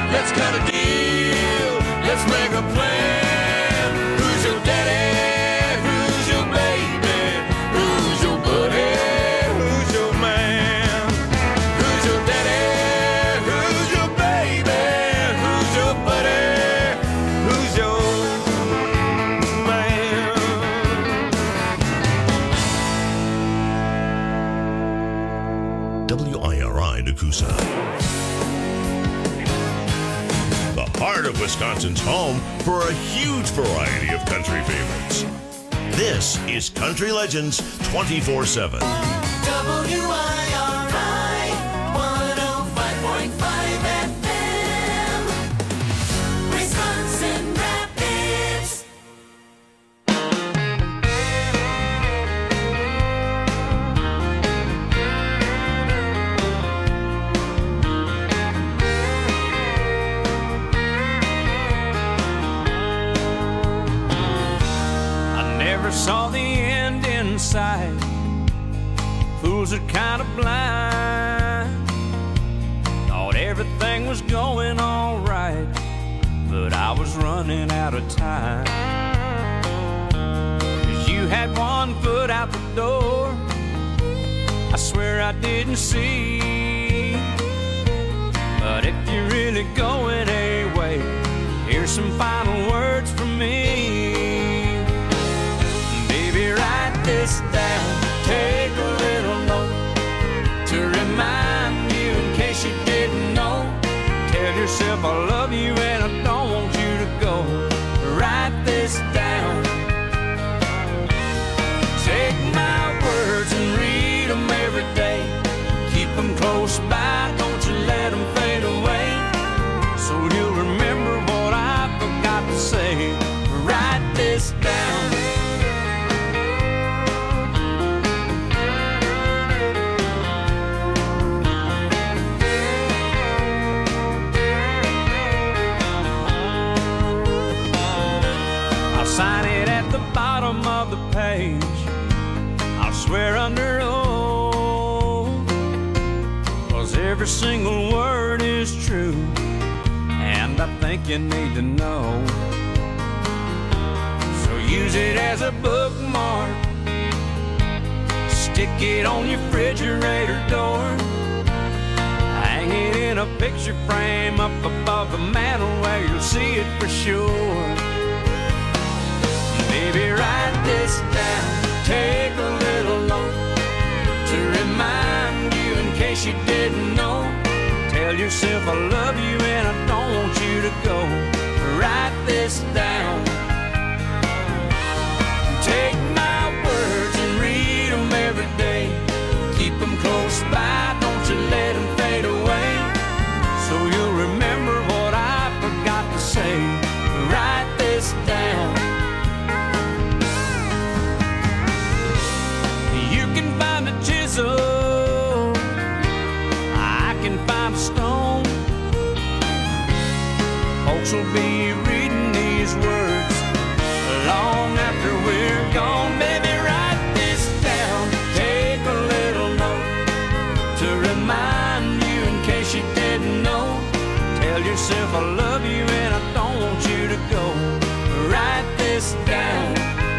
Let's cut a deal. Let's make a plan. Who's your daddy? Who's your baby? Who's your buddy? Who's your man? Who's your daddy? Who's your baby? Who's your buddy? Who's your man? WIRI Nakusa. The heart of Wisconsin's home for a huge variety of country favorites. This is Country Legends 24/7. WIRI 105.5 FM, Wisconsin Rapids. Never saw the end in sight. Fools are kind of blind. Thought everything was going all right, but I was running out of time. 'Cause you had one foot out the door, I swear I didn't see. But if you're really going away, here's some final words from me. Write this down, take a little note to remind you in case you didn't know. Tell yourself I love you and I don't want you to go. Write this down. Take my words and read them every day. Keep them close by, don't you let them fade away. So you'll remember what I forgot to say. Write this down. Sign it at the bottom of the page. I'll swear under oath, 'cause every single word is true, and I think you need to know. So use it as a bookmark, stick it on your refrigerator door, hang it in a picture frame up above the mantel where you'll see it for sure. Baby, write this down, take a little note to remind you in case you didn't know. Tell yourself I love you and I don't want you to go. Write this down. Take my words and read them every day. Keep them close by, don't you let them fade away. So you'll remember what I forgot to say. Write this down. Chisel, I can find a stone. Folks will be reading these words long after we're gone. Baby, write this down, take a little note to remind you in case you didn't know. Tell yourself I love you and I don't want you to go. Write this down.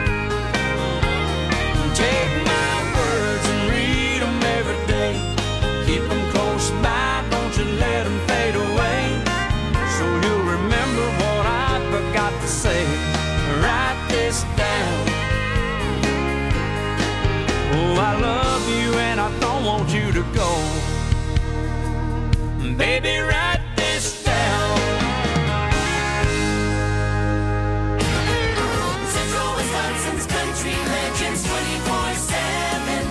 Take my words and read them every day. Keep them close by, don't you let them fade away. So you'll remember what I forgot to say. Write this down. Oh, I love you and I don't want you to go. Baby, write this down. Central Wisconsin's Country Legends 24/7,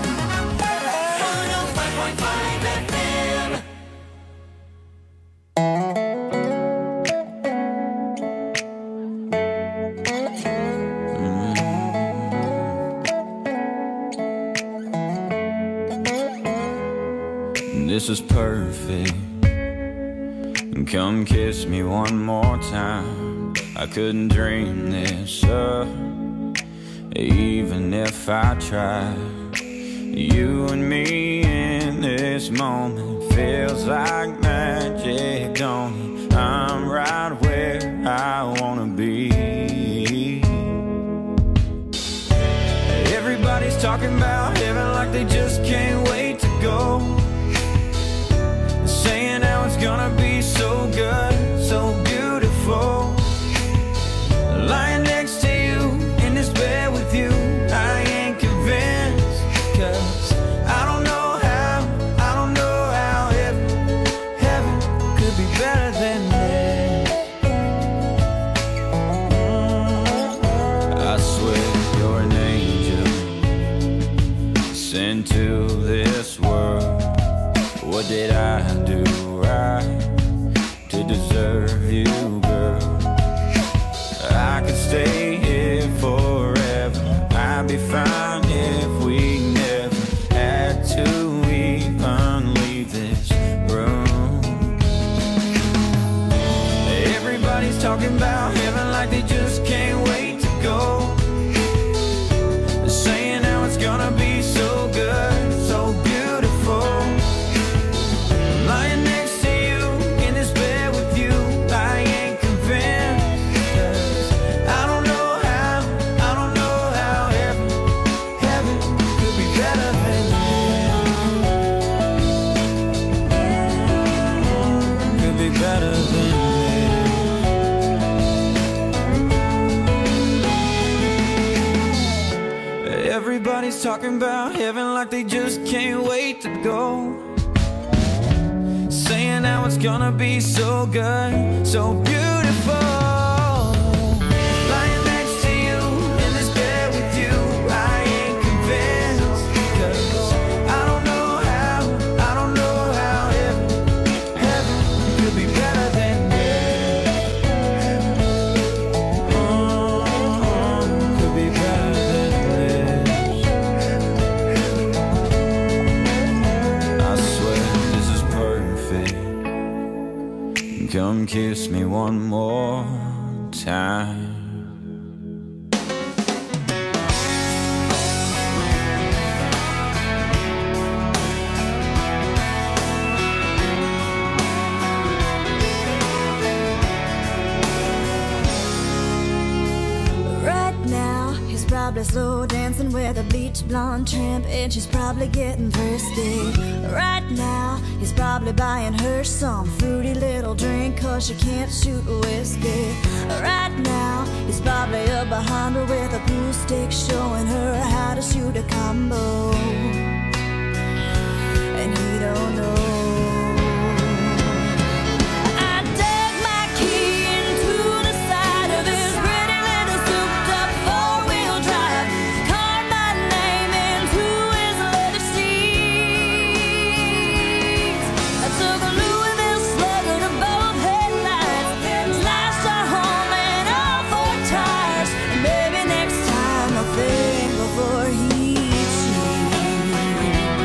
105.5 FM. This is perfect. Come kiss me one more time. I couldn't dream this up, even if I tried. You and me in this moment feels like magic, don't it? I'm right where I wanna be. Everybody's talking about heaven like they just can't wait to go. Saying how it's gonna be so good, so beautiful. Lying next to you in this bed with you, I ain't convinced. 'Cause I don't know how heaven could be better than this. I swear you're an angel sent to this world. What did I do right to deserve you, girl? I could stay here forever. I'd be fine if we never had to even leave this room. Everybody's talking about heaven like they just can't wait to go. They're saying how it's gonna be so good, so beautiful. Lying next to you in this bed with you, I ain't convinced. 'Cause I don't know how heaven could be better than this. Could be better than this. Everybody's talking about heaven like they just can't wait to go. Saying how it's gonna be so good, so beautiful. Lying next to you in this bed with you, I ain't convinced. 'Cause I don't know how heaven could be better than this. Could be better than this. I swear this is perfect. Come kiss me one more time. Right now, he's probably slow dancing with a bleach blonde tramp, and she's probably getting thirsty. Right now, he's probably buying her some fruity little drink, 'cause she can't shoot whiskey. Right now, he's probably up behind her with a pool stick, showing her how to shoot a combo. And he don't know. I dug my key into the side of his pretty little souped-up four-wheel drive, carved my name into his leather seats. I took a Louisville Slugger to both headlights, slashed our home and all four tires. Maybe next time I'll think before he cheats.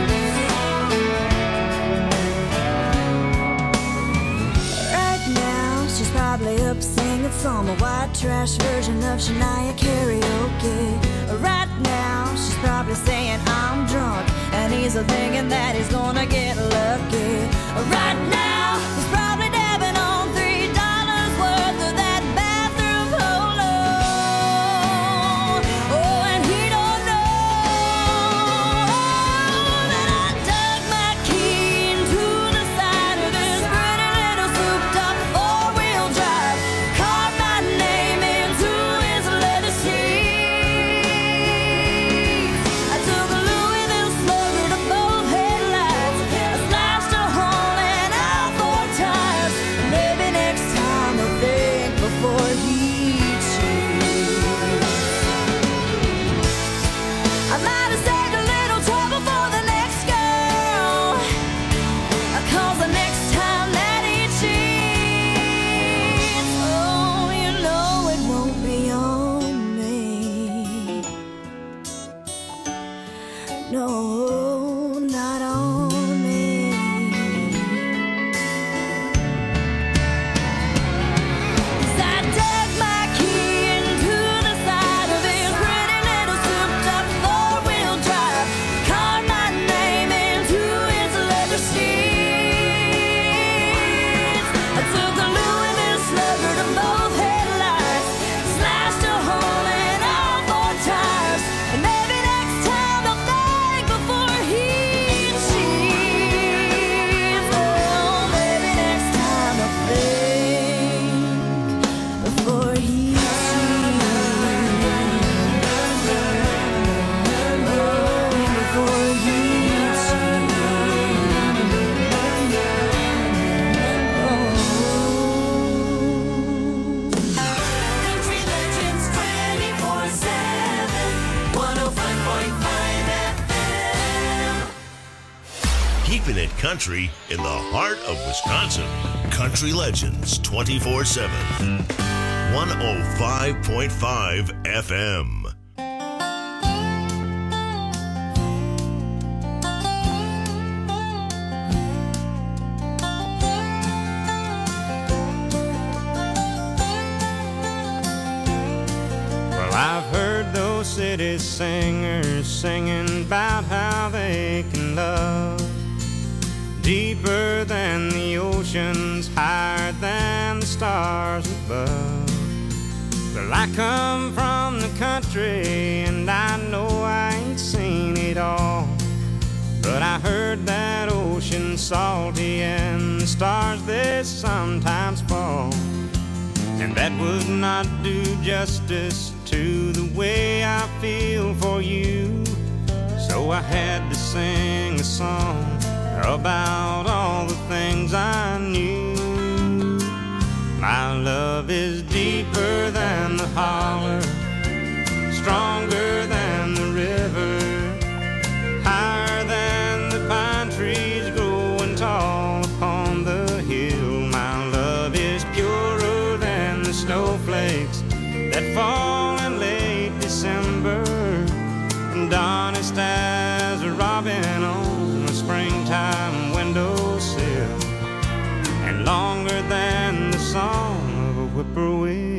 Right now, she's probably up singing some white trash version of Shania karaoke. Right now, she's probably saying I'm drunk, and he's thinking that he's gonna get lucky. Right now, he's probably dabbing on $3 worth of that bathroom polo. Oh, and he don't know that I dug my key into the side of this pretty little souped-up four-wheel drive, carved my name into his leather seats. I took a Louisville Slugger to both headlights, I slashed a hole in all four tires. country in the heart of Wisconsin. Country Legends 24/7. 105.5 FM. I've heard those city singers singing about how they can love deeper than the oceans, higher than the stars above. Well, I come from the country and I know I ain't seen it all, but I heard that ocean's salty and the stars they sometimes fall. And that would not do justice to the way I feel for you. So I had to sing a song about all the things I knew. My love is deeper than the holler, stronger than the river, higher than the pine trees growing tall upon the hill. My love is purer than the snowflakes that fall in late December, and honest as a robin on a springtime windowsill, and longer than the song of a whippoorwill.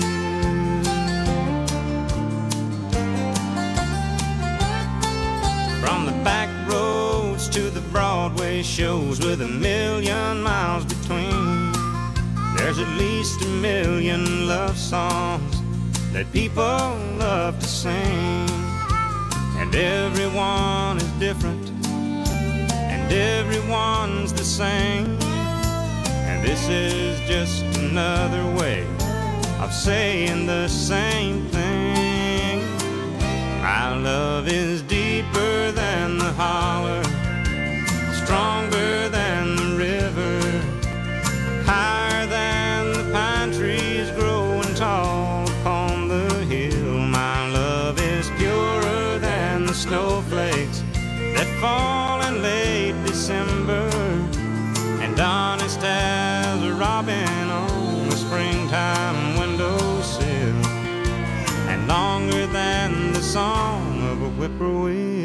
From the back roads to the Broadway shows with 1,000,000 miles between, there's at least 1,000,000 love songs that people love to sing. And everyone is different, and everyone's the same. And this is just another way of saying the same thing. My love is deeper than the holler, stronger than the river, higher than the pine trees growing tall upon the hill. My love is purer than the snowflakes that fall in late December, and honest as a robin on a springtime windowsill, and longer than the song of a whippoorwill.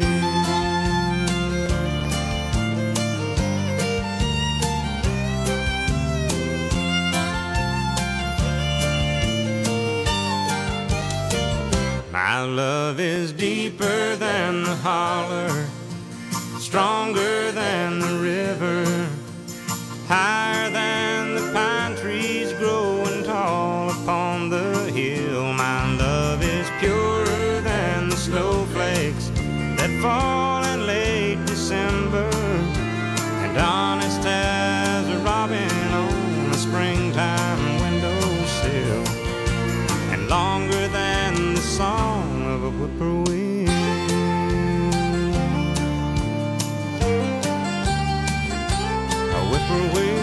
My love is deeper than the holler, stronger than the river, higher than the pine trees growing tall upon the hill. My love is purer than the snowflakes that fall in late December, and honest as a robin on a springtime windowsill, and longer than the song of a whippoorwill. A whippoorwill.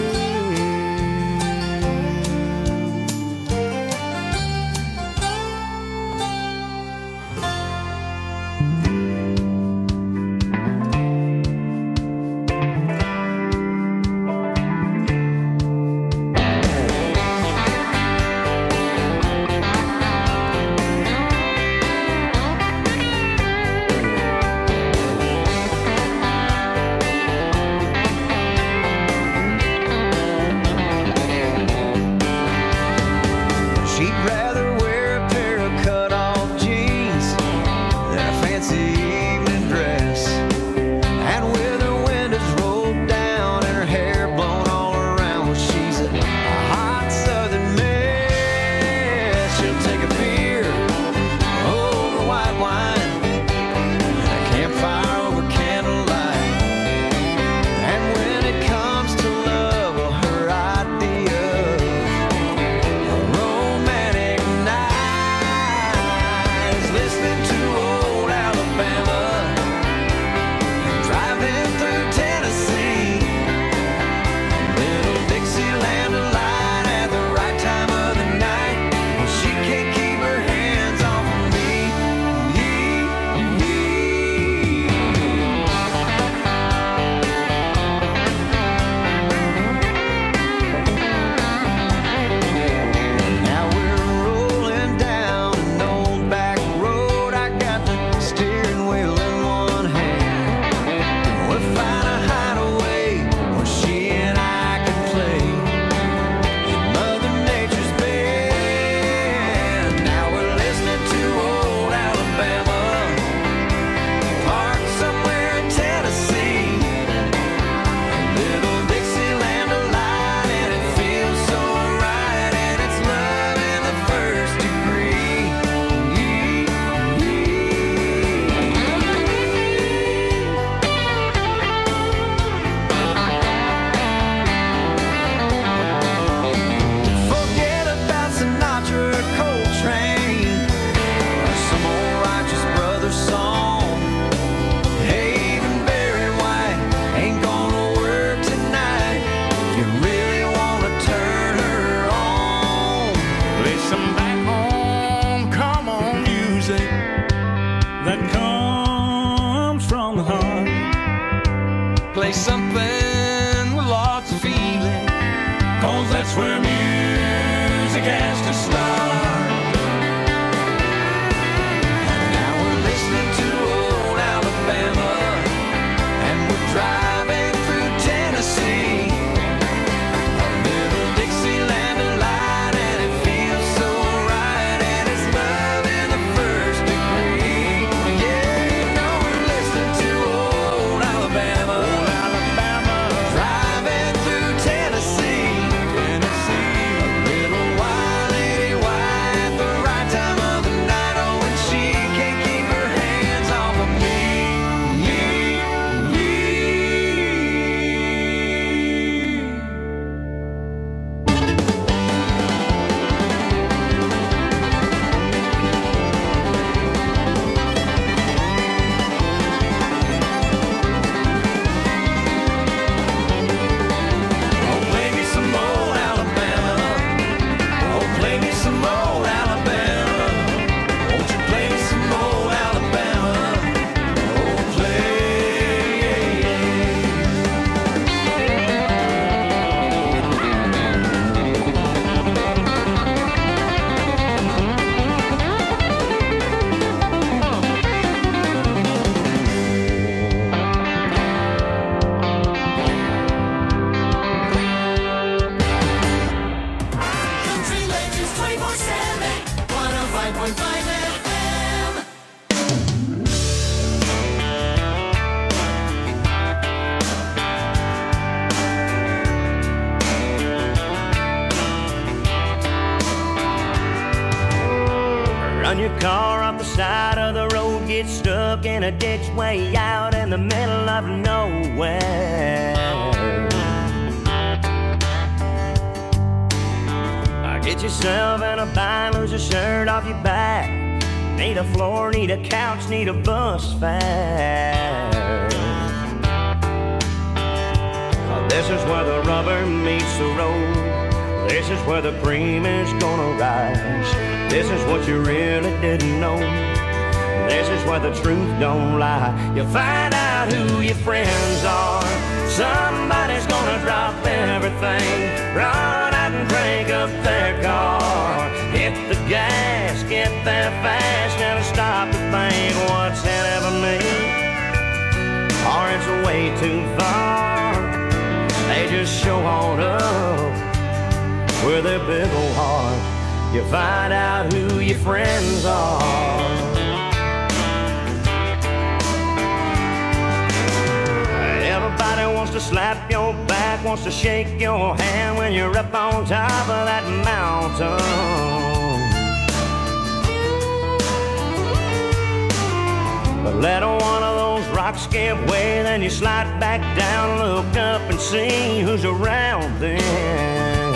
105.5 FM. Run your car off the side of the road, get stuck in a ditch way out in the middle of nowhere. Get yourself in a bind, lose your shirt off your back. Need a floor, need a couch, need a bus fare. This is where the rubber meets the road. This is where the cream is gonna rise. This is what you really didn't know. This is where the truth don't lie. You find out who your friends are. Somebody's gonna drop everything, run out and crank up their car. Hit the gas, get there fast, never stop to think what's in it for me, or it's way too far. They just show on up with their big old heart. You find out who your friends are. Everybody wants to slap your back, wants to shake your hand when you're up on top of that mountain. But let one of those rocks give way, then you slide back down, look up and see who's around then.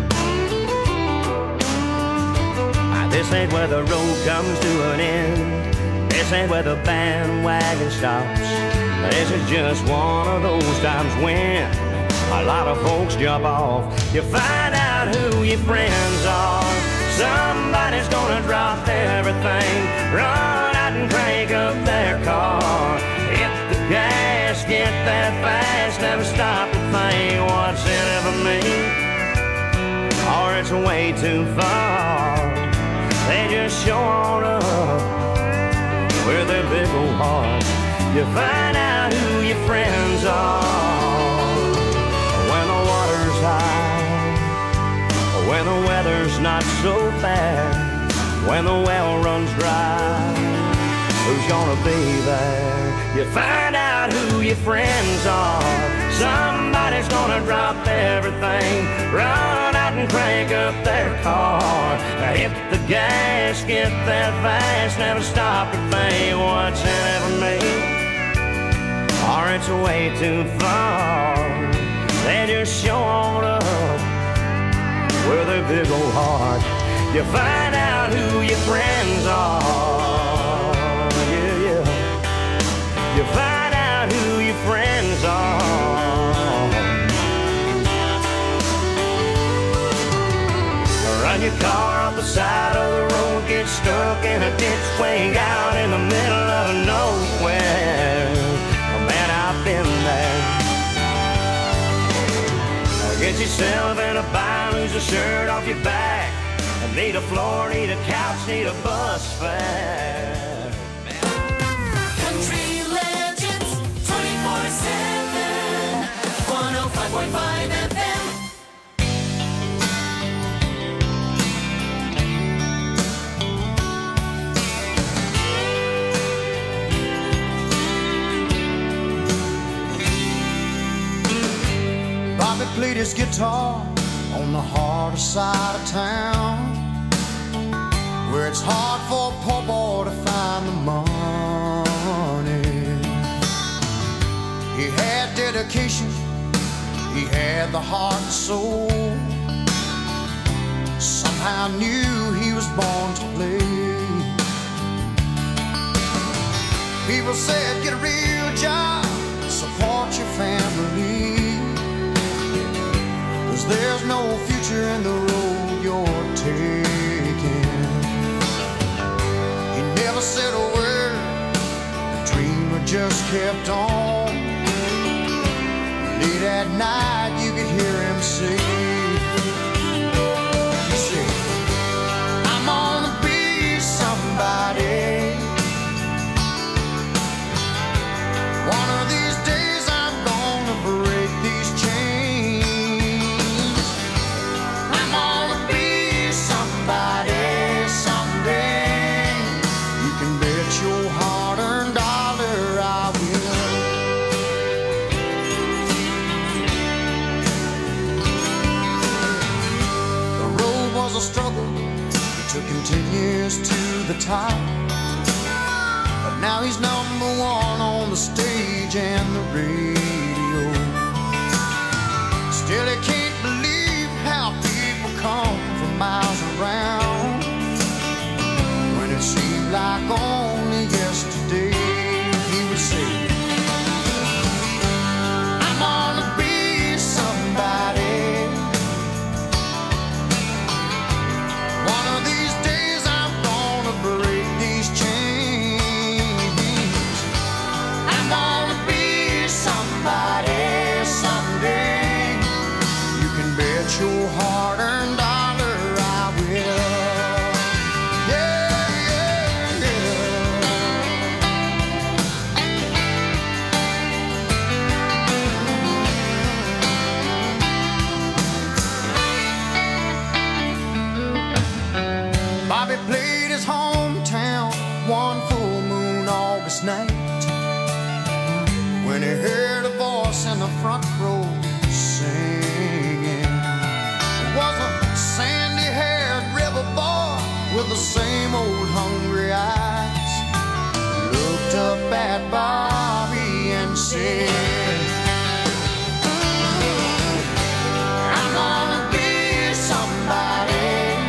This ain't where the road comes to an end. This ain't where the bandwagon stops. This is just one of those times when a lot of folks jump off. You find out who your friends are. Somebody's gonna drop everything, run out and crank up their car. Hit the gas, get there fast, never stop to think what's in it for me, or it's way too far. They just show on up with their big old hearts. You find out who your friends are when the water's high, when the weather's not so bad, when the well runs dry. Who's gonna be there? You find out who your friends are. Somebody's gonna drop everything, run out and crank up their car. Hit the gas, get there fast, never stop to think what's in it for me, or it's way too far. They just show on up with their big old heart. You find out who your friends are. Yeah, yeah. You find out who your friends are. Run your car off the side of the road, get stuck in a ditch way out in the middle of nowhere. Man, I've been there. Get yourself in a bind, lose a shirt off your back. Need a floor, need a couch, need a bus fare. Country legends 24/7. 105.5 FM. Bobby played his guitar on the harder side of town, where it's hard for a poor boy to find the money. He had dedication, he had the heart and soul. Somehow knew he was born to play. People said, get a real job, support your family, 'cause there's no future in the road you're taking. He never said a word, the dreamer just kept on. Late at night you could hear him say, he said, I'm gonna be somebody. One of these days I'm gonna break these chains. I'm gonna be somebody someday. was a struggle. It took him 10 years to the top. But now he's number one on the stage and the radio. Still he can't believe how people come from miles around. When it seemed like only yesterday he would say, I'm gonna be somebody. One of these days I'm gonna break these chains. I'm gonna be somebody someday. You can bet your hard-earned dollar I will. Yeah, yeah, yeah. Bobby played his hometown one full moon August night when he heard a voice in the front row singing. It was a sandy-haired river boy with the same old hungry eyes. Looked up at Bobby and said, I'm gonna be somebody.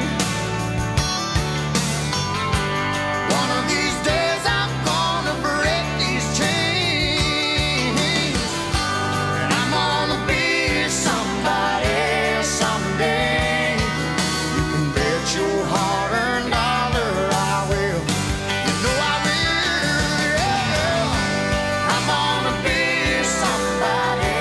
One of these days I'm gonna break these chains. And I'm gonna be somebody someday. You can bet your hard-earned dollar I will. You know I will, yeah. I'm gonna be somebody.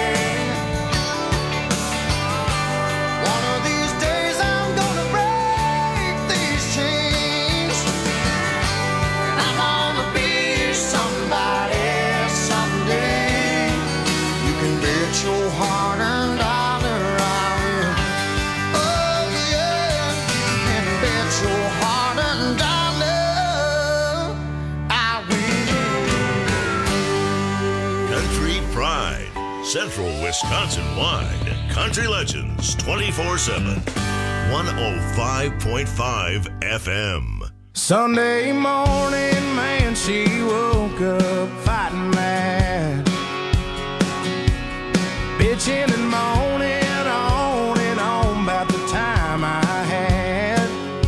One of these days I'm gonna break these chains. I'm gonna be somebody someday. You can bet your hard-earned dollar I will. Oh yeah, you can bet your hard-earned dollar I will. Country Pride, Central Wisconsin-wide. Country Legends 24/7. 105.5 FM. Sunday morning, man, she woke up fighting mad, bitching and moaning on about the time I had.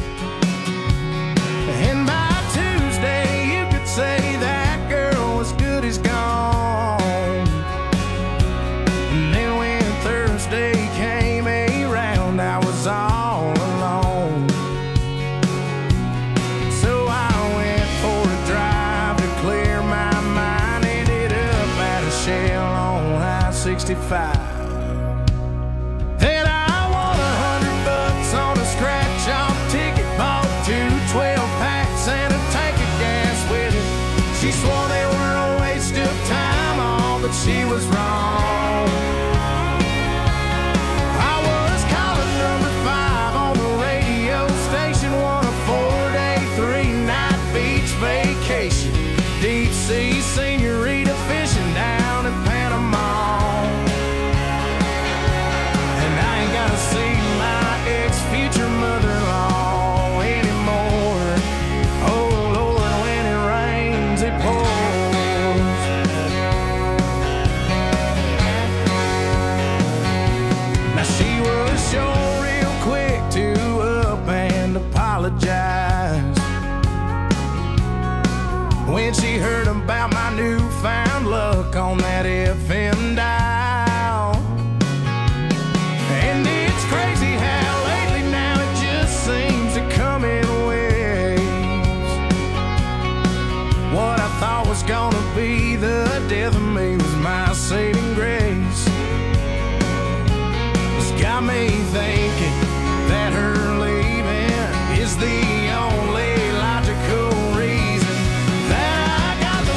And by Tuesday, you could say that girl was good as gone. And then when Thursday came around, I was all alone. So I went for a drive to clear my mind. Ended up at a Shell on I-65. Then I won $100 on a scratch-off ticket. Bought 2 12-packs and a tank of gas with it. She swore they were a waste of time, all but she was wrong. I was calling number 5 on the radio station, won a 4-day, 3-night beach vacation. Deep sea senorita fishing down in Panama. And I ain't gotta see my ex-future mother-in-law anymore. Oh Lord, when it rains, it pours. Now she was sure real quick to up and apologize when she heard about my newfound luck on that FM dial. And it's crazy how lately now it just seems to come in waves. What I thought was gonna be the death of me was my saving grace. It's got me thinking that her leaving is the only logical reason that I got the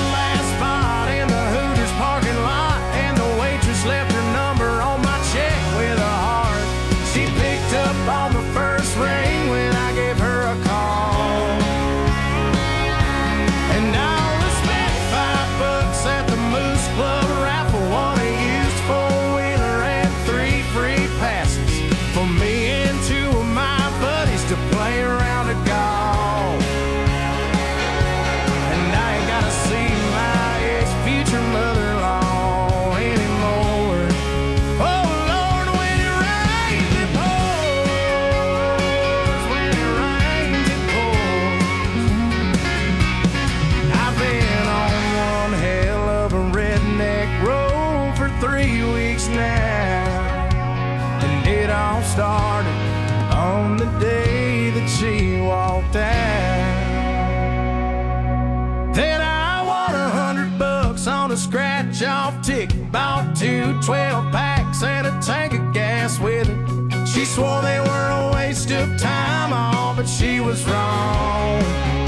12 packs and a tank of gas with it. She swore they were a waste of time, oh, but she was wrong.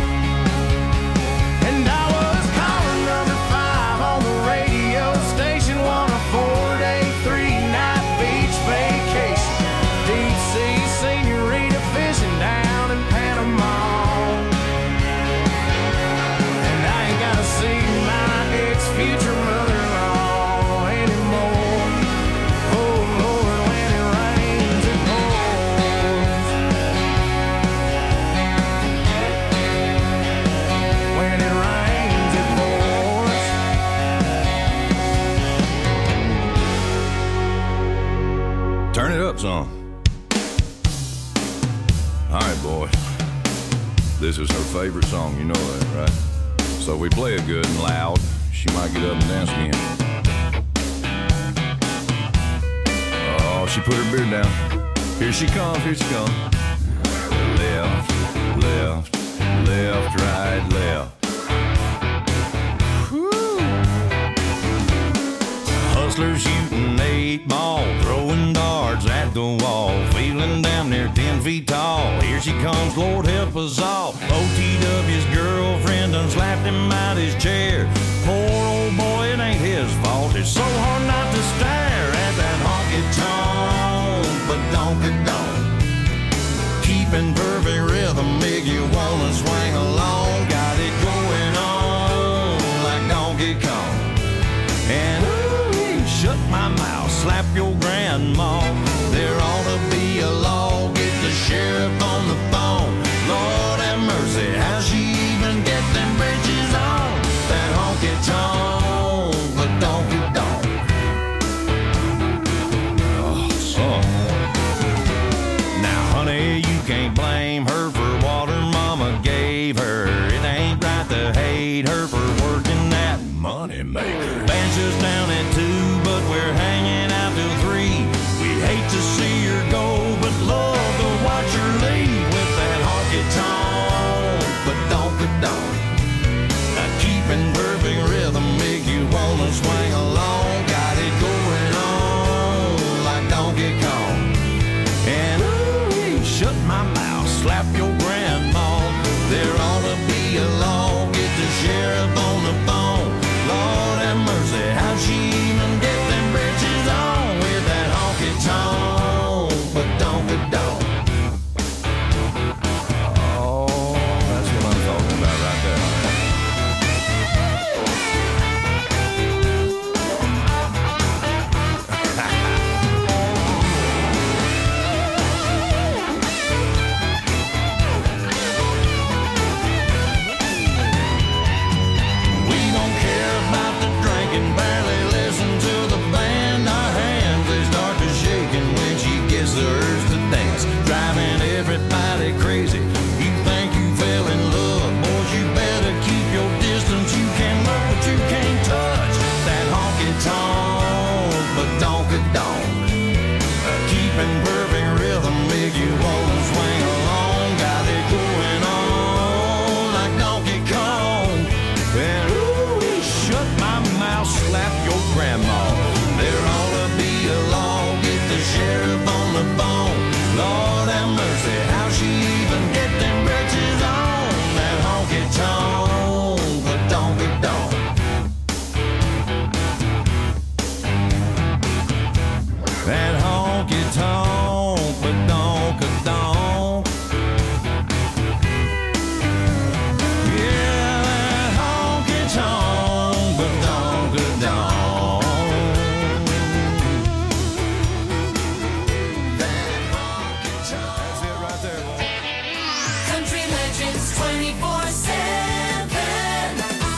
And I was calling number 5 on the radio station, on a 4-day, 3-night beach vacation. Deep sea senorita fishing down in Panama. And I ain't gotta see my ex-future mother-in-law anymore. Oh Lord, when it rains it pours. When it rains it pours. Turn it up some. All right, boys. This is her favorite song, you know that, right? So we play it good and loud. She might get up and dance again. Oh, she put her beard down. Here she comes, here she comes. Left, left, left, right, left. Woo. Hustlers shooting 8 ball, throwing darts at the wall, feeling damn near 10 feet tall. Here she comes, Lord help us all. OTW's girlfriend done slapped him out his chair. Poor old boy, it ain't his fault. It's so hard not to stare at that honky-tonk, but donk-a-donk. Keeping perfect rhythm, make you wanna swing along. Got it going on like Donkey Kong. And ooh, shut my mouth, slap your grandma. There ought to be a law, get the sheriff on the phone. Lord have mercy, how'd she even get them bridges on? That honky-tonk, but donk-a-donk. Oh, son. Now, honey, you can't blame her for what her mama gave her. It ain't right to hate her for working that money maker. Band's just down at 2, but we're hanging out till 3. We hate to see her go, but love to watch her leave with that honky-tonk, but donk-a-donk. Now keeping perfect rhythm make you wanna swing along. Got it going on like Donkey Kong. And ooh, shut my mouth, slap your grandma. There ought to be a law, get the sheriff on the phone. Lord have mercy, how'd she even get them britches on with that honky-tonk, but donk-a-donk. Oh, that's what I'm talking about right there. We don't care about the drinking, barely listen to the band. Our hands, they start to shaking when she gets the urge to dance, driving everybody crazy. You think you fell in love, boys, you better keep your distance. You can look, but you can't touch that honky-tonk, but donk-a-donk. Keeping perfect rhythm make you wanna swing along. Got it going on like Donkey Kong. And ooh, shut my mouth, slap your grandma. There ought to be a law, get the sheriff on the phone. Lord have mercy, how'd she even get them britches on? That honky-tonk, but donk-a-donk. That honky-tonk, but donk-a-donk. Yeah, that honky-tonk, but donk-a-donk. That honky-tonk. That's it right there, boy. Country Legends 24/7.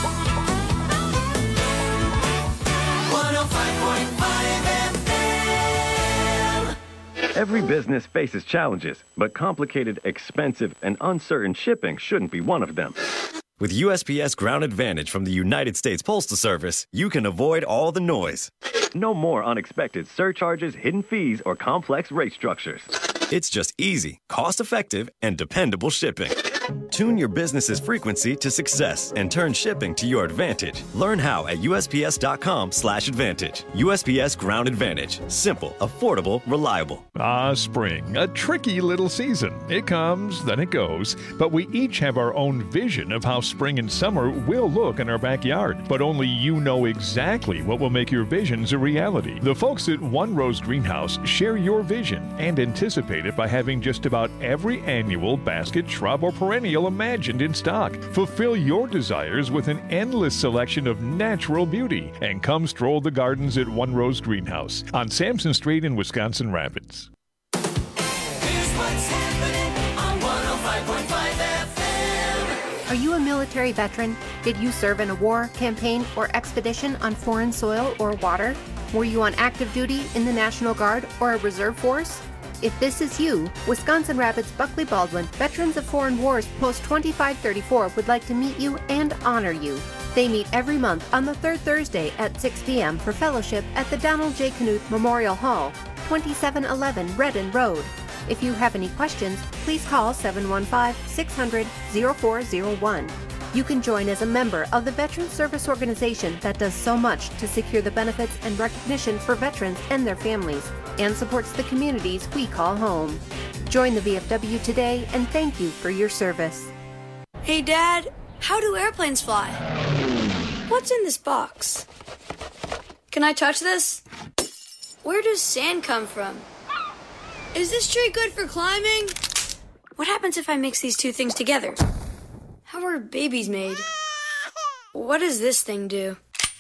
105.5 FM. Every business faces challenges, but complicated, expensive, and uncertain shipping shouldn't be one of them. With USPS Ground Advantage from the United States Postal Service, you can avoid all the noise. No more unexpected surcharges, hidden fees, or complex rate structures. It's just easy, cost-effective, and dependable shipping. Tune your business's frequency to success and turn shipping to your advantage. Learn how at USPS.com/advantage. USPS Ground Advantage. Simple, affordable, reliable. Spring, a tricky little season. It comes, then it goes. But we each have our own vision of how spring and summer will look in our backyard. But only you know exactly what will make your visions a reality. The folks at One Rose Greenhouse share your vision and anticipate it by having just about every annual basket, shrub, or perennial imagined in stock. Fulfill your desires with an endless selection of natural beauty. And come stroll the gardens at One Rose Greenhouse on Sampson Street in Wisconsin Rapids. Here's what's happening on 105.5 FM. Are you a military veteran? Did you serve in a war, campaign, or expedition on foreign soil or water? Were you on active duty in the National Guard or a reserve force? If this is you, Wisconsin Rapids Buckley Baldwin Veterans of Foreign Wars Post 2534 would like to meet you and honor you. They meet every month on the third Thursday at 6 p.m. for fellowship at the Donald J. Knuth Memorial Hall, 2711 Redden Road. If you have any questions, please call 715-600-0401. You can join as a member of the Veterans Service Organization that does so much to secure the benefits and recognition for veterans and their families, and supports the communities we call home. Join the VFW today, and thank you for your service. Hey, Dad, how do airplanes fly? What's in this box? Can I touch this? Where does sand come from? Is this tree good for climbing? What happens if I mix these two things together? How are babies made? What does this thing do?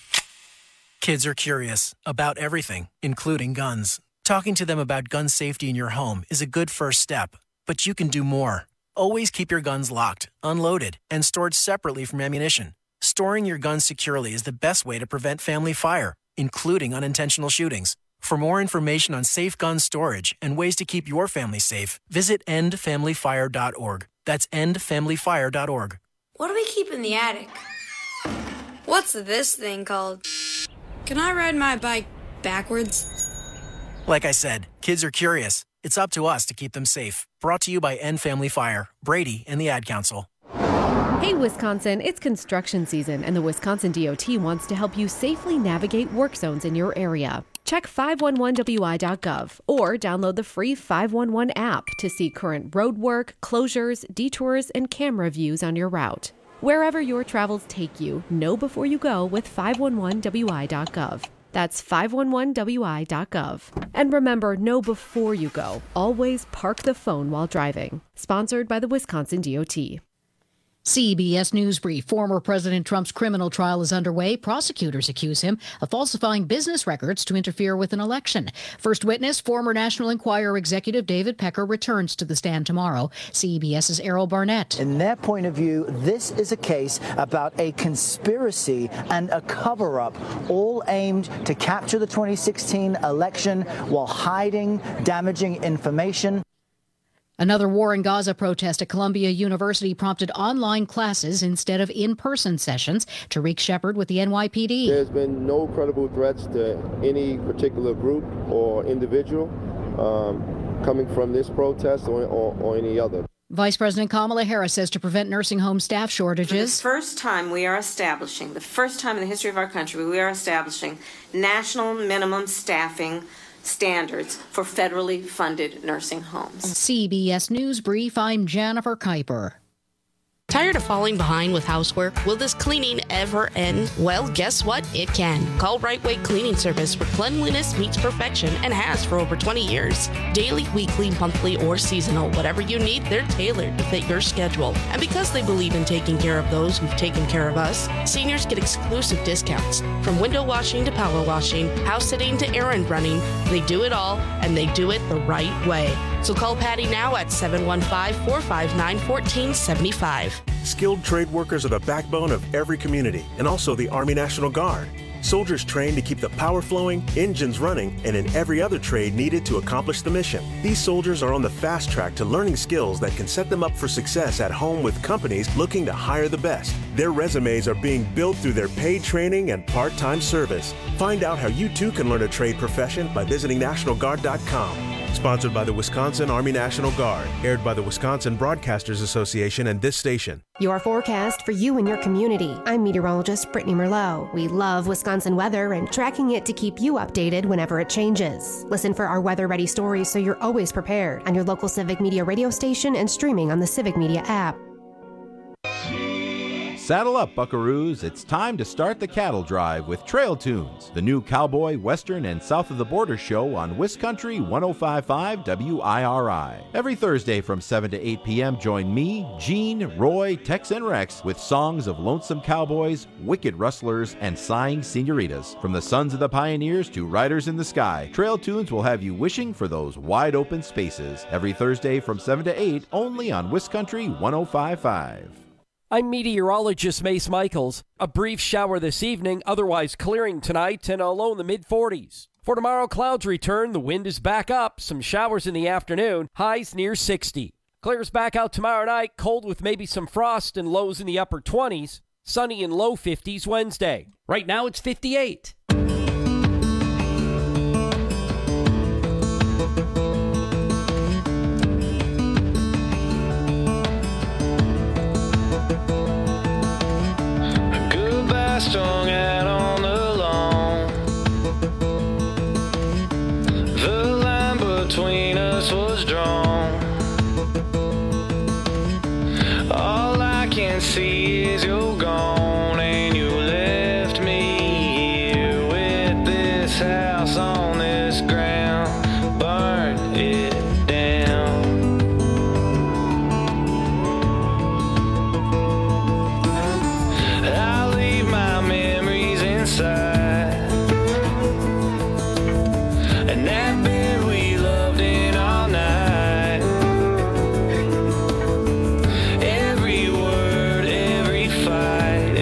Kids are curious about everything, including guns. Talking to them about gun safety in your home is a good first step, but you can do more. Always keep your guns locked, unloaded, and stored separately from ammunition. Storing your guns securely is the best way to prevent family fire, including unintentional shootings. For more information on safe gun storage and ways to keep your family safe, visit endfamilyfire.org. That's endfamilyfire.org. What do we keep in the attic? What's this thing called? Can I ride my bike backwards? Like I said, kids are curious. It's up to us to keep them safe. Brought to you by End Family Fire, Brady, and the Ad Council. Hey, Wisconsin, it's construction season, and the Wisconsin DOT wants to help you safely navigate work zones in your area. Check 511wi.gov or download the free 511 app to see current road work, closures, detours, and camera views on your route. Wherever your travels take you, know before you go with 511wi.gov. That's 511wi.gov. And remember, know before you go. Always park the phone while driving. Sponsored by the Wisconsin DOT. CBS News Brief. Former President Trump's criminal trial is underway. Prosecutors accuse him of falsifying business records to interfere with an election. First witness, former National Enquirer executive David Pecker, returns to the stand tomorrow. CBS's Errol Barnett. In their point of view, this is a case about a conspiracy and a cover-up, all aimed to capture the 2016 election while hiding damaging information. Another war in Gaza protest at Columbia University prompted online classes instead of in-person sessions. Tariq Shepard with the NYPD. There's been no credible threats to any particular group or individual coming from this protest or any other. Vice President Kamala Harris says to prevent nursing home staff shortages. For the first time in the history of our country, we are establishing national minimum staffing standards for federally funded nursing homes. CBS News Brief, I'm Jennifer Kuiper. Tired of falling behind with housework? Will this cleaning ever end? Well, guess what? It can. Call Right Way Cleaning Service, where cleanliness meets perfection and has for over 20 years. Daily, weekly, monthly, or seasonal, whatever you need, they're tailored to fit your schedule. And because they believe in taking care of those who've taken care of us, seniors get exclusive discounts. From window washing to power washing, house sitting to errand running, they do it all, and they do it the right way. So call Patty now at 715-459-1475. Skilled trade workers are the backbone of every community, and also the Army National Guard. Soldiers trained to keep the power flowing, engines running, and in every other trade needed to accomplish the mission. These soldiers are on the fast track to learning skills that can set them up for success at home with companies looking to hire the best. Their resumes are being built through their paid training and part-time service. Find out how you too can learn a trade profession by visiting NationalGuard.com. Sponsored by the Wisconsin Army National Guard. Aired by the Wisconsin Broadcasters Association and this station. Your forecast for you and your community. I'm meteorologist Brittany Merlot. We love Wisconsin weather and tracking it to keep you updated whenever it changes. Listen for our weather-ready stories so you're always prepared on your local Civic Media radio station and streaming on the Civic Media app. Saddle up, buckaroos. It's time to start the cattle drive with Trail Tunes, the new cowboy, western, and south of the border show on WisCountry 105.5 WIRI. Every Thursday from 7 to 8 p.m., join me, Gene, Roy, Tex, and Rex with songs of lonesome cowboys, wicked rustlers, and sighing senoritas. From the sons of the pioneers to riders in the sky, Trail Tunes will have you wishing for those wide open spaces. Every Thursday from 7 to 8, only on WisCountry 105.5. I'm meteorologist Mace Michaels. A brief shower this evening, otherwise clearing tonight and a low in the mid-40s. For tomorrow, clouds return, the wind is back up, some showers in the afternoon, highs near 60. Clears back out tomorrow night, cold with maybe some frost and lows in the upper 20s. Sunny and low 50s Wednesday. Right now it's 58. Strung out on the lawn. The line between us was drawn. All I can see is you're gone, and you left me here with this house on this ground. Burn it down. I'll leave my memories inside, and that bed we loved in all night. Every word, every fight,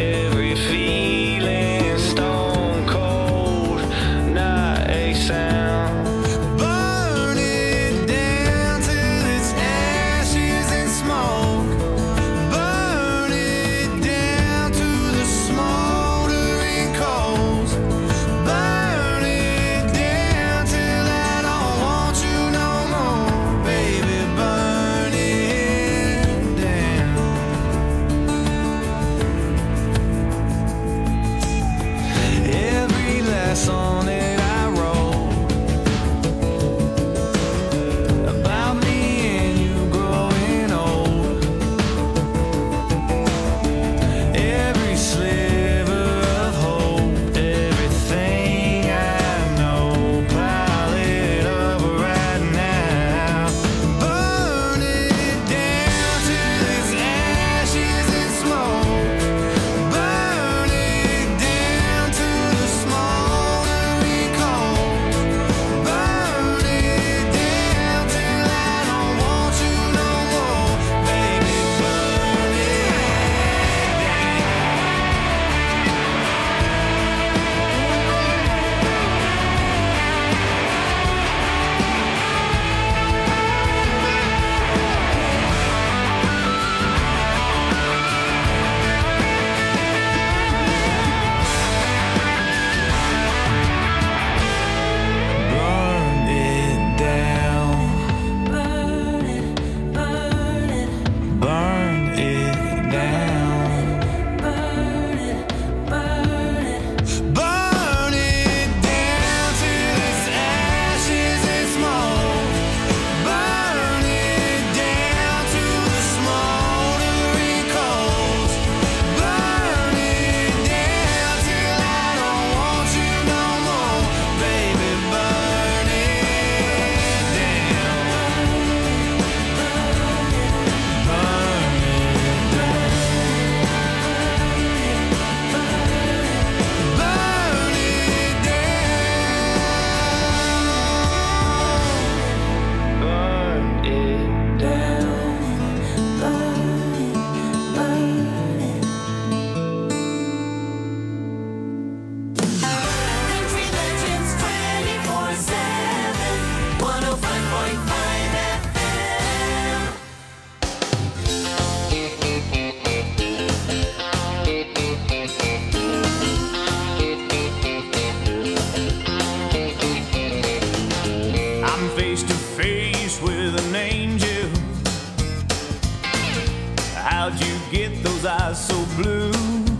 how'd you get those eyes so blue?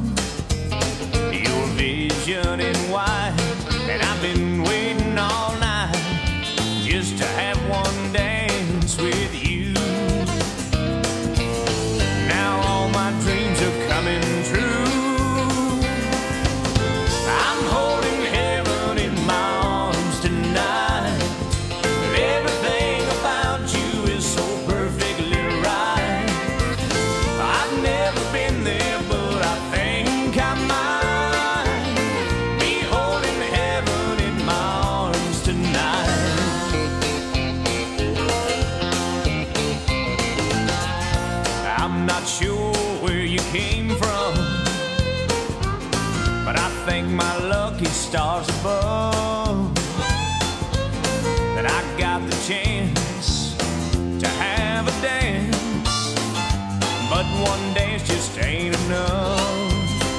Your vision in white, and I've been waiting all night just to have one dance with you. Now all my dreams are coming true. I'm holding heaven in my arms tonight. Everything about you is so perfectly right. I've never been there, but I think I might be holding heaven in my arms tonight. I'm not sure where you came from, but I thank my lucky stars above that I got the chance to have a dance. But one dance just ain't enough.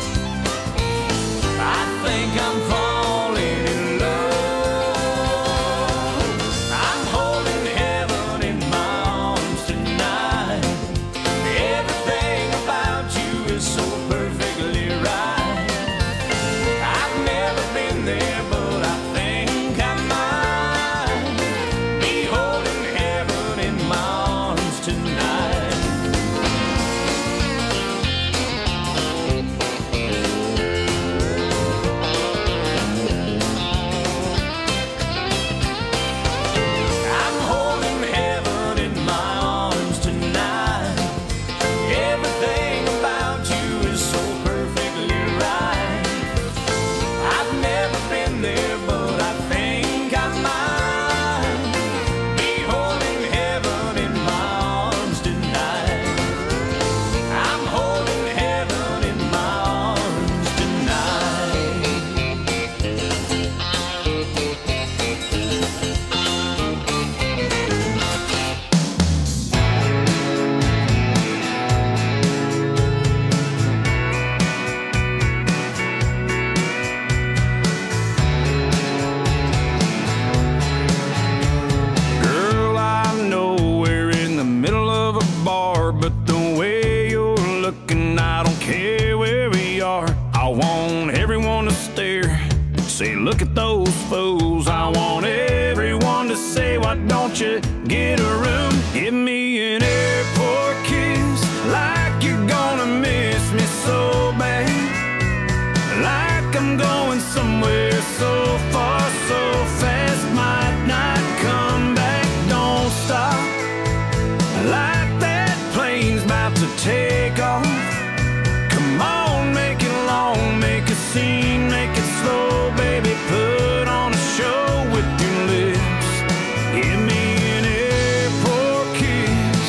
I think I'm falling in love. I'm holding heaven in my arms tonight. Everything about you is so perfectly right. I've never been there, but I think I might be holding heaven in my arms tonight. I'm holding heaven in my arms tonight. Everything about you is so perfectly right. I've never been there, but I think I might be holding heaven in my arms tonight. I'm holding heaven in my arms tonight. Girl, I know we're in the middle of a bar, but the way you're looking, I don't care where we are. I want everyone to stare, say, look at those fools. I want everyone to say, why don't you get a room? Give me an airport kiss, like you're gonna miss me so bad. Like I'm going somewhere so far, so fast, might not come back, don't stop. Like that plane's about to take off. Come on, make it long, make a scene, make it slow, baby, put on a show with your lips. Give me an airport kiss,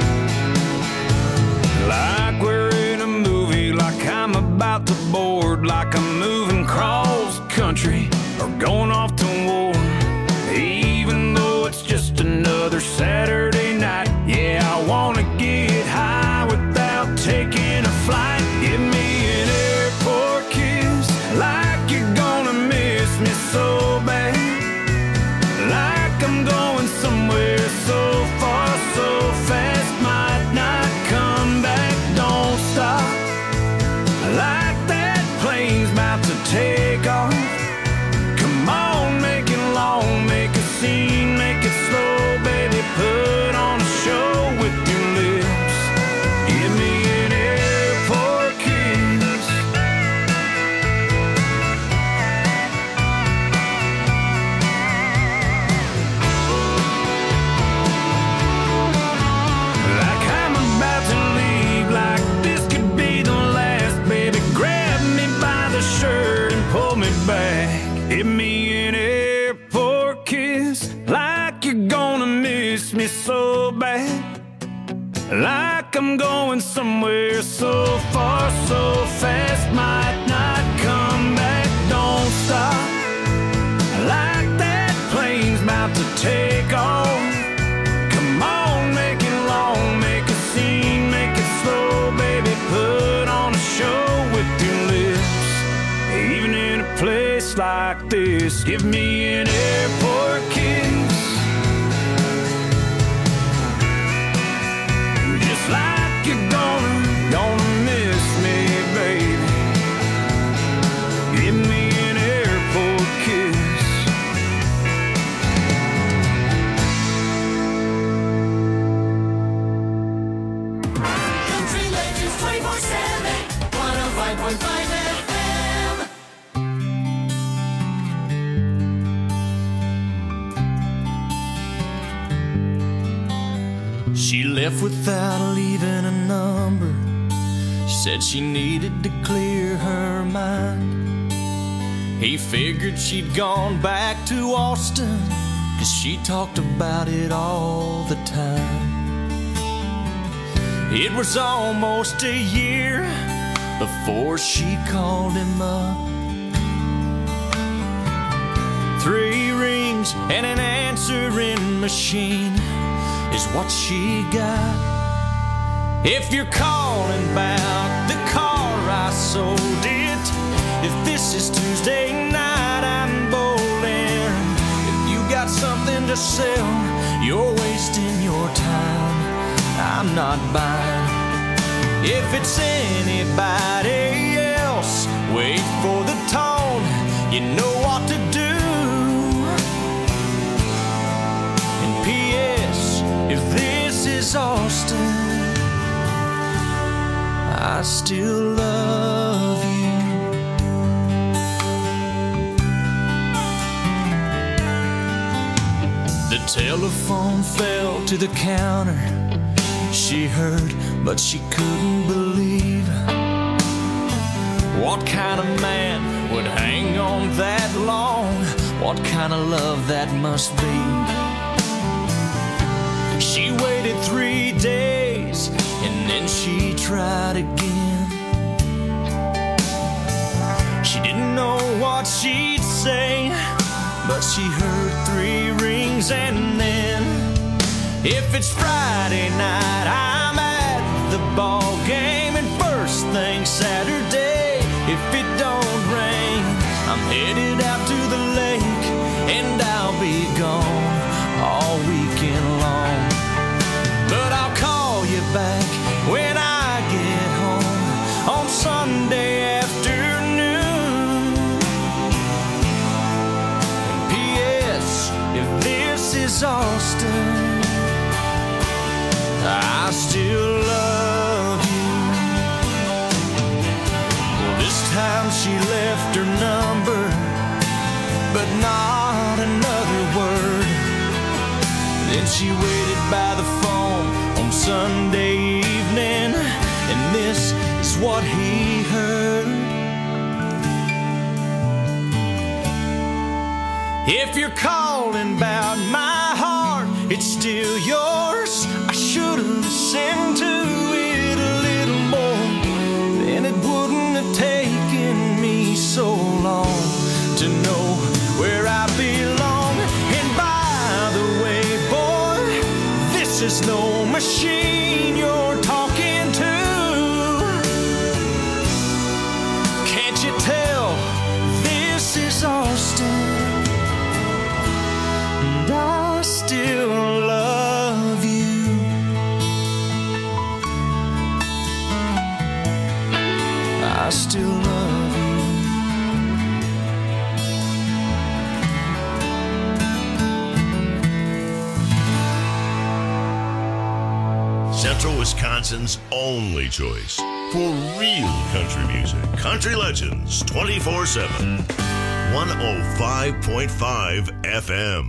like we're in a movie, like I'm about to board, like I'm moving cross country or going off to war. Even though it's just another Saturday night, yeah, I wanna get high without taking a flight. Give me an airport kiss, like you're gonna miss me so bad. Like I'm going somewhere so far, so fast, might not come back, don't stop. Like that plane's about to take off. Come on, make it long, make a scene, make it slow, baby, put on a show with your lips. Give me an airport kiss. Like I'm about to leave, like this could be the last, baby, grab me by the shirt and pull me back. Give me an airport kiss, like you're gonna miss me so bad. Like I'm going somewhere so far, so fast, might not come back, don't stop. Like that plane's about to take off. Come on, make it long, make a scene, make it slow, baby, put on a show with your lips. Even in a place like this, give me an airport kiss. Just like you're gonna left without leaving a number. She said she needed to clear her mind. He figured she'd gone back to Austin, 'cause she talked about it all the time. It was almost a year before she called him up. 3 rings and an answering machine is what she got. If you're calling about the car I sold it, if this is Tuesday night I'm bowling, if you got something to sell, you're wasting your time, I'm not buying. If it's anybody else, wait for the tone, you know what to do. And P.S. if this is Austin, I still love you. The telephone fell to the counter. She heard, but she couldn't believe. What kind of man would hang on that long? What kind of love that must be? She waited 3 days and then she tried again. She didn't know what she'd say, but she heard 3 rings and then, if it's Friday night, I'm at the ball game, and first thing Saturday, if it don't rain, I'm headed out to the lake, and I'll be gone all weekend long. But I'll call you back when I get home on Sunday afternoon. And P.S. if this is Austin, I still love you. Well, this time she left her number, but not another word. Then she waited by the phone on Sunday evening, and this is what he heard. If you're calling about my heart, it's still yours. I should have listened to it a little more, then it wouldn't have taken me so long to know where I belong. And by the way, boy, this is no machine you're talking to. Can't you tell this is Austin? And I still love you. I still love you. Central Wisconsin's only choice for real country music. Country Legends 24/7. 105.5 FM.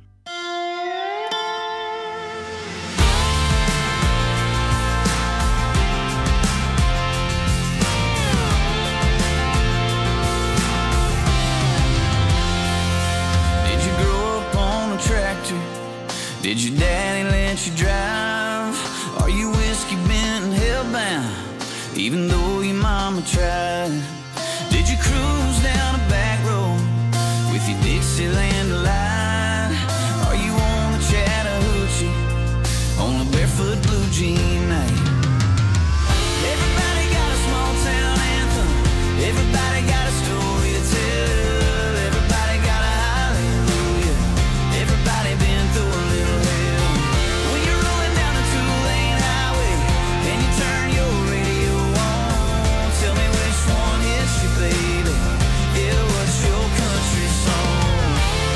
Did you grow up on a tractor? Did your daddy let you drive? Are you whiskey bent and hellbound, even though your mama tried? Did you cruise down a back road with your Dixieland delight? Are you on the Chattahoochee on a barefoot blue jean night? Everybody got a small town anthem. Everybody got a story to tell. Everybody got a hallelujah. Everybody been through a little hell. When you're rolling down the 2-lane highway and you turn your radio on, tell me which one hits you, baby. Yeah, what's your country song?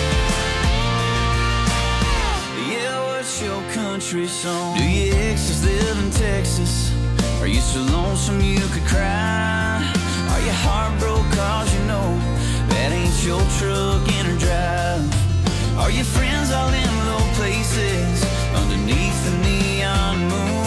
Yeah, what's your country song? Do your exes live in Texas? Are you so lonesome you could cry? Are you heartbroken cause you know that ain't your truck in her drive? Are your friends all in low places underneath the neon moon?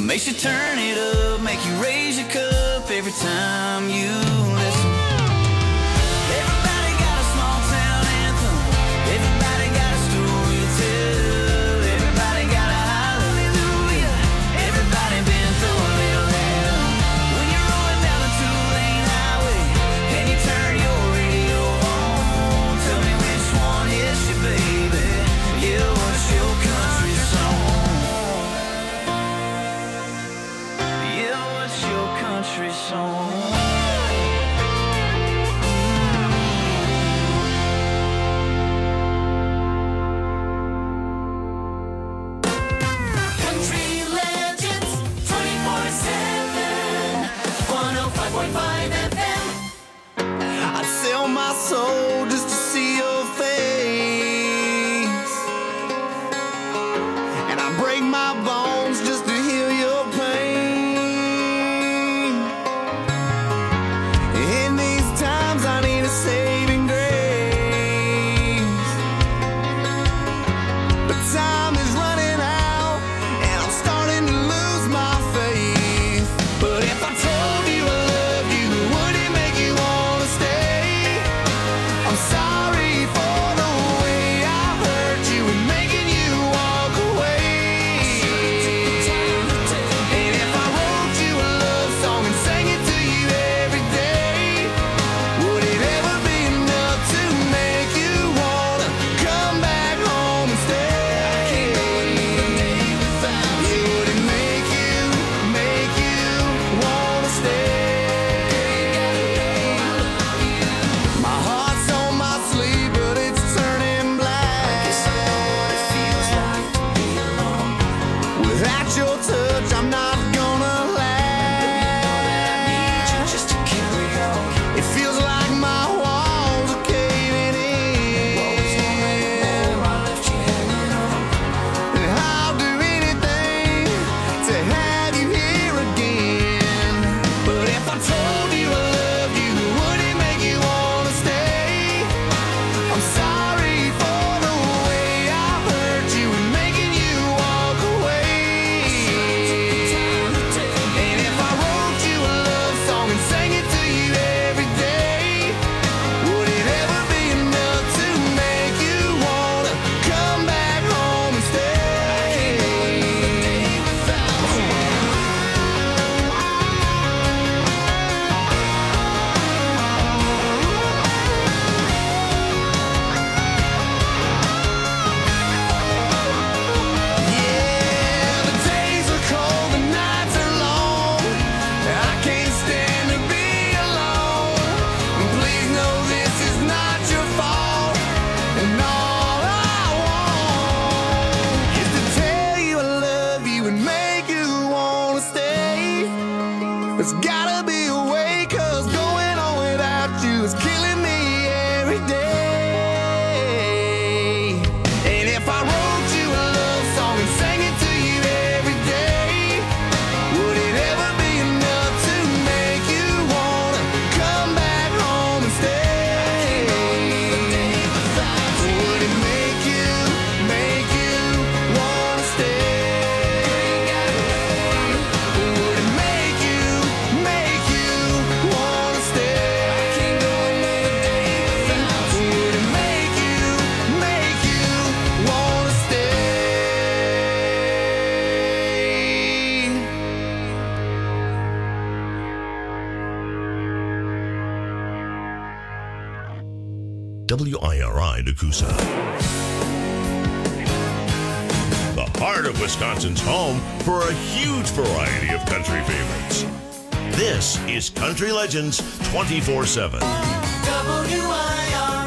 makes you turn it up, make you raise your cup every time you listen. Everybody got a small town anthem. Everybody got a story to tell. Everybody got a hallelujah. Everybody been through a little hell. When you're rolling down the two-lane highway and you turn your radio on, tell me which one hits you, baby. Yeah, what's your country song? Yeah, what's your country song? Country Legends 24/7 105.5 FM. I'd sell my soul just to see your face, and I break my bones just to heal your pain. In these times I need a saving grace, but time is running out and I'm starting to lose my faith. But if I told you I loved you, would it make you wanna stay? I'm sorry for the way I hurt you and making you walk away. And if I wrote you a love song and sang it to you every day, would it ever be enough to make you wanna come back home and stay? Yeah, would it make you wanna stay? My heart's on my sleeve, but it's turning black. Without your touch, I'm not gonna last. It feels like my walls are caving in, and I'll do anything to have you here again. But if I told you I loved you, would it make you wanna stay? I'm sorry for the way I hurt you and making you walk away. And if I wrote you a love song and sang it to you every day, would it ever be enough to make you wanna come back home and stay? Yeah, the days are cold, the nights are long. I can't stand to be alone. And please know this is not your fault. And all I want is to tell you I love you and make you wanna stay. There's gotta be a way, 'cause going on without you is killing me every day. And if I wrote you a love song and sang it to you every day, would it ever be enough to make you wanna come back home and stay? Would it make you wanna stay? Would it make you wanna stay? Would it make you wanna stay? WIRI Nakusa. The heart of Wisconsin's home for a huge variety of country favorites. This is Country Legends 24/7. WIRI